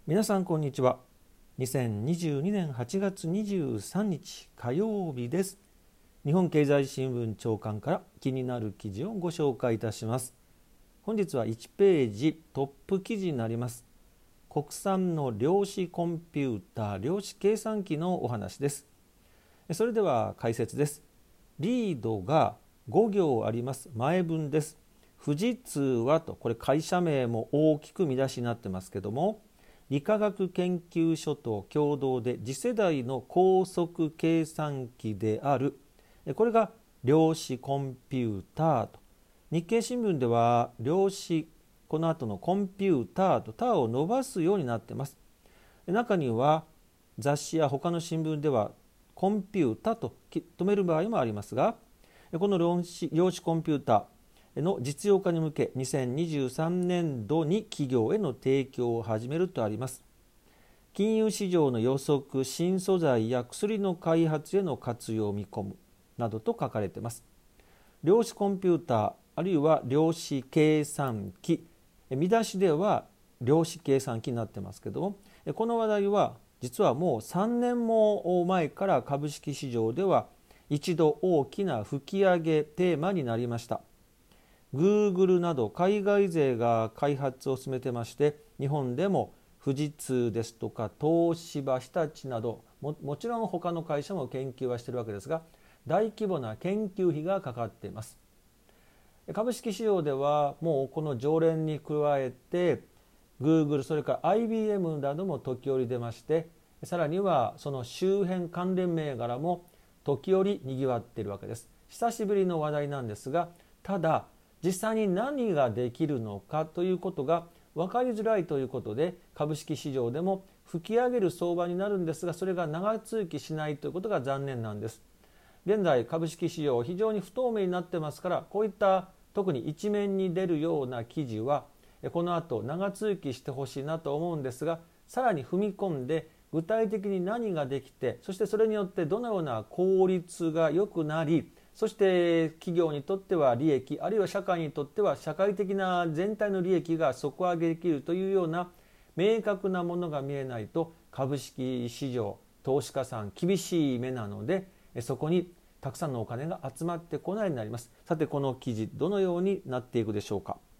皆さんこんにちは。2022年8月23日火曜日です。日本経済新聞長官から気になる記事をご紹介いたします。本日は1ページトップ記事になります。国産の量子コンピューター、量子計算機のお話です。それでは解説です。リードが5行あります。前文です。富士通はと、これ会社名も大きく見出しになってますけども、理化学研究所と共同で次世代の高速計算機である、これが量子コンピューターと、日経新聞では量子、この後のコンピューターとターを伸ばすようになっています。中には雑誌や他の新聞ではコンピュータと止める場合もありますが、この量子コンピュータの実用化に向け2023年度に企業への提供を始めるとあります。金融市場の予測、新素材や薬の開発への活用を見込むなどと書かれています。量子コンピューターあるいは量子計算機、見出しでは量子計算機になってますけども、この話題は実はもう3年も前から株式市場では一度大きな吹き上げテーマになりました。Google など海外勢が開発を進めてまして、日本でも富士通ですとか東芝、日立など もちろん他の会社も研究はしているわけですが、大規模な研究費がかかっています。株式市場ではもうこの常連に加えて Google、 それから IBM なども時折出まして、さらにはその周辺関連銘柄も時折にぎわっているわけです。久しぶりの話題なんですが、ただ実際に何ができるのかということが分かりづらいということで、株式市場でも吹き上げる相場になるんですが、それが長続きしないということが残念なんです。現在株式市場非常に不透明になってますから、こういった特に一面に出るような記事はこの後長続きしてほしいなと思うんですが、さらに踏み込んで具体的に何ができて、そしてそれによってどのような効率が良くなり、そして企業にとっては利益、あるいは社会にとっては社会的な全体の利益が底上げできるというような明確なものが見えないと、株式市場投資家さん厳しい目なので、そこにたくさんのお金が集まってこないようになります。さてこの記事どのようになっていくでしょうか。